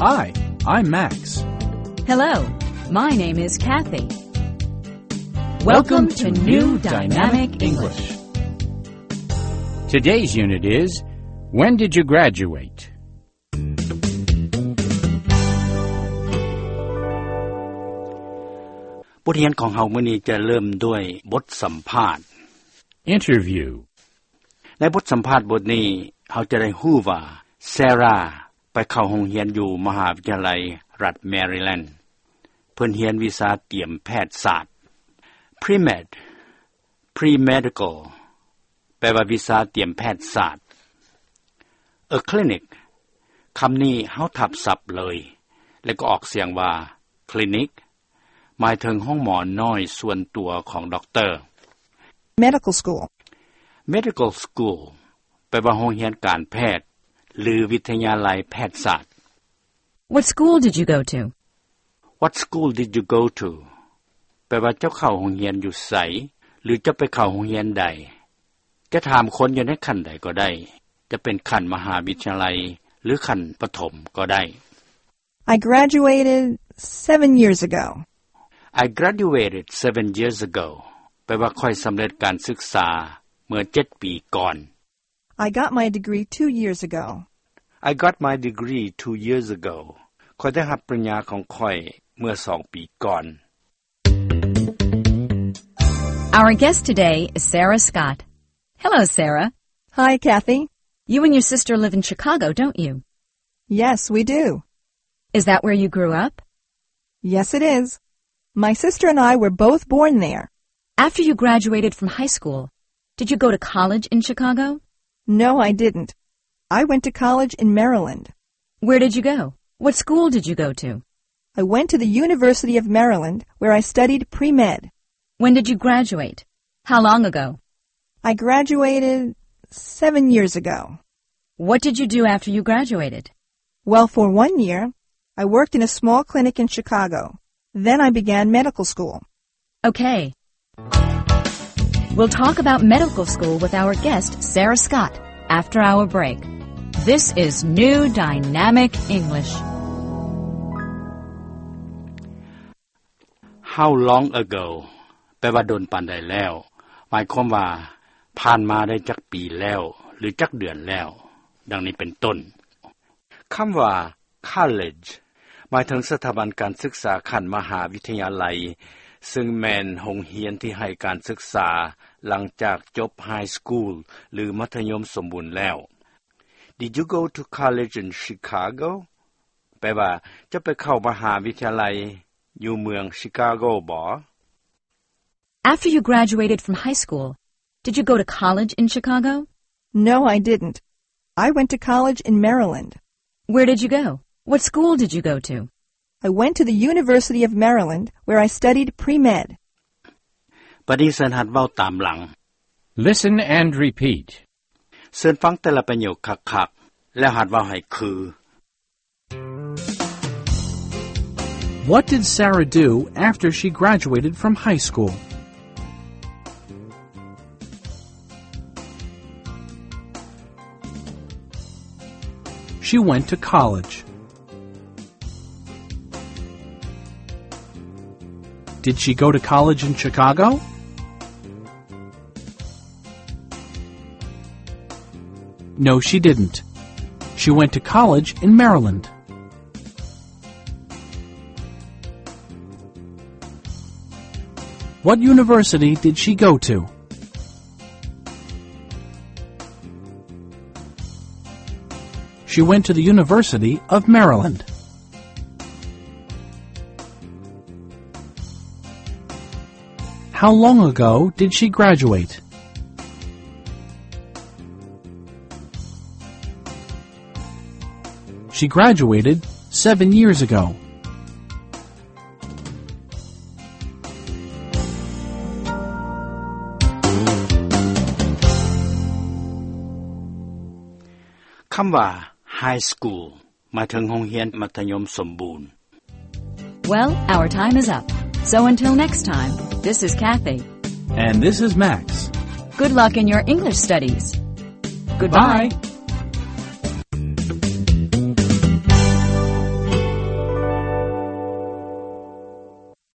Hi, I'm Max. Hello, my name is Kathy. Welcome to New Dynamic English. Today's unit is, When did you graduate? บทเรียนของเฮามื้อนี้จะเริ่มด้วยบทสัมภาษณ์ Interview. ในบทสัมภาษณ์บทนี้เฮาจะได้ฮู้ว่าแซราไปเข้าโรงเรียนอยู่มหาวิทยาลัยรัฐแมริแลนด์เพิ่นเรียนวิชาเตรียมแพทยศาสตร์ Pre-med Pre-medical แปลว่าวิชาเตรียมแพทยศาสตร์ A clinic คำนี้เฮาทับศัพท์เลยแล้วก็ออกเสียงว่า clinic หมายถึงห้องหมอน้อยส่วนตัวของด็อกเตอร์ Medical school Medical school แปลว่าโรงเรียนการแพทย์หรือวิทยาลัยแพทยศาสตร์ What school did you go to? What school did you go to แปลว่าเจ้าเข้าโรงเรียนอยู่ไสหรือจะไปเข้าโรงเรียนใดจะถามคนอยู่ในขั้นใดก็ได้จะเป็นขั้นมหาวิทยาลัยหรือขั้นประถมก็ได้ I graduated 7 years ago. I graduated 7 years ago แปลว่าค่อยสำเร็จการศึกษาเมื่อ7 ปีก่อน I got my degree 2 years ago. I got my degree 2 years ago ค่อยได้รับปริญญาของค่อยเมื่อ2 ปีก่อน Our guest today is Sarah Scott. Hello, Sarah. Hi, Kathy. You and your sister live in Chicago, don't you? Yes, we do. Is that where you grew up? Yes, it is. My sister and I were both born there. After you graduated from high school, did you go to college in Chicago? No, I didn't. I went to college in Maryland. Where did you go? What school did you go to? I went to the University of Maryland, where I studied pre-med. When did you graduate? How long ago? I graduated 7 years ago. What did you do after you graduated? Well, for 1 year, I worked in a small clinic in Chicago. Then I began medical school. Okay. We'll talk about medical school with our guest, Sarah Scott, after our break. This is New Dynamic English. How long ago แปลว่าโดนปานใดแล้วหมายความว่าผ่านมาได้จักปีแล้วหรือจักเดือนแล้วดังนี้เป็นต้นคำว่า college หมายถึงสถาบันการศึกษาขั้นมหาวิทยาลัยซึ่งแม่นโรงเรียนที่ให้การศึกษาหลังจากจบ High School หรือมัธยมสมบูรณ์แล้ว Did you go to college in Chicago แปลว่าจะไปเข้ามหาวิทยาลัยอยู่เมืองชิคาโกบ่ After you graduated from high school, did you go to college in Chicago? No, I didn't. I went to college in Maryland. Where did you go? What school did you go to? I went to the University of Maryland, where I studied pre-med. ปฏิเสธหัดเว้าตามหลัง Listen and repeat. เสิร์นฟังแต่ละประโยคคักๆแล้วหัดเว้าให้คือ What did Sarah do after she graduated from high school? She went to college. Did she go to college in Chicago? No, she didn't. She went to college in Maryland. What university did she go to? She went to the University of Maryland. How long ago did she graduate? She graduated 7 years ago. คำว่า High School หมายถึงโรงเรียนมัธยมสมบูรณ์ Well, our time is up. So until next time, this is Kathy. And this is Max. Good luck in your English studies. Goodbye. Bye.